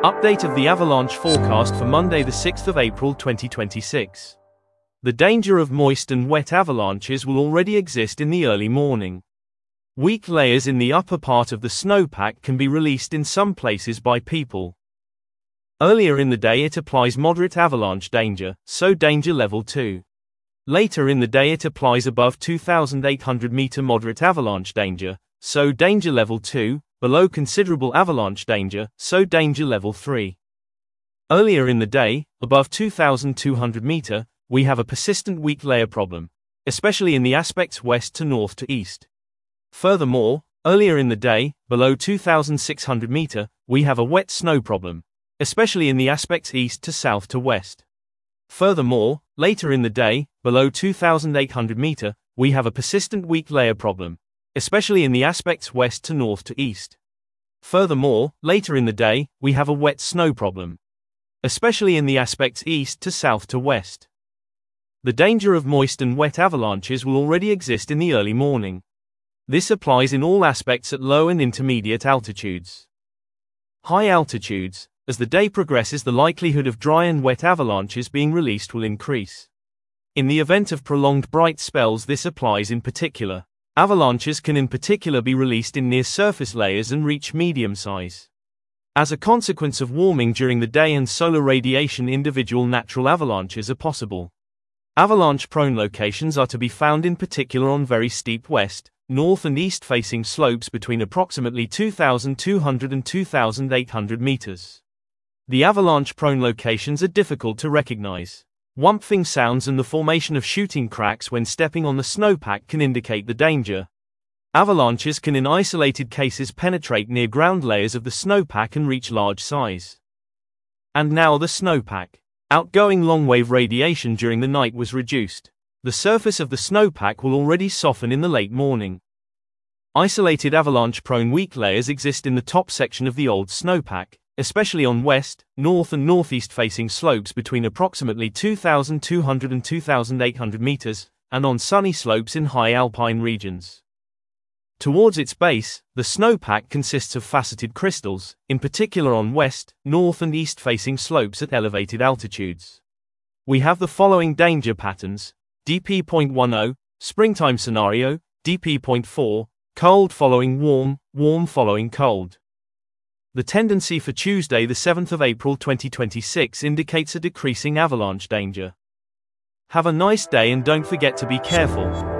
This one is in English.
Update of the avalanche forecast for Monday the 6th of April 2026. The danger of moist and wet avalanches will already exist in the early morning. Weak layers in the upper part of the snowpack can be released in some places by people. Earlier in the day it applies moderate avalanche danger, so danger level 2. Later in the day it applies above 2,800 meter moderate avalanche danger, so danger level 2, below considerable avalanche danger, so danger level 3. Earlier in the day, above 2,200 meter, we have a persistent weak layer problem, especially in the aspects west to north to east. Furthermore, earlier in the day, below 2,600 meter, we have a wet snow problem, especially in the aspects east to south to west. Furthermore, later in the day, below 2,800 meter, we have a persistent weak layer problem, especially in the aspects west to north to east. Furthermore, later in the day, we have a wet snow problem, especially in the aspects east to south to west. The danger of moist and wet avalanches will already exist in the early morning. This applies in all aspects at low and intermediate altitudes. High altitudes, as the day progresses, the likelihood of dry and wet avalanches being released will increase. In the event of prolonged bright spells, this applies in particular. Avalanches can in particular be released in near-surface layers and reach medium size. As a consequence of warming during the day and solar radiation, individual natural avalanches are possible. Avalanche-prone locations are to be found in particular on very steep west, north and east-facing slopes between approximately 2,200 and 2,800 meters. The avalanche-prone locations are difficult to recognize. Whumping sounds and the formation of shooting cracks when stepping on the snowpack can indicate the danger. Avalanches can in isolated cases penetrate near ground layers of the snowpack and reach large size. And now the snowpack. Outgoing long-wave radiation during the night was reduced. The surface of the snowpack will already soften in the late morning. Isolated avalanche-prone weak layers exist in the top section of the old snowpack, especially on west, north and northeast-facing slopes between approximately 2,200 and 2,800 meters, and on sunny slopes in high alpine regions. Towards its base, the snowpack consists of faceted crystals, in particular on west, north and east-facing slopes at elevated altitudes. We have the following danger patterns: DP.10, springtime scenario, DP.4, cold following warm, warm following cold. The tendency for Tuesday the 7th of April 2026 indicates a decreasing avalanche danger. Have a nice day and don't forget to be careful.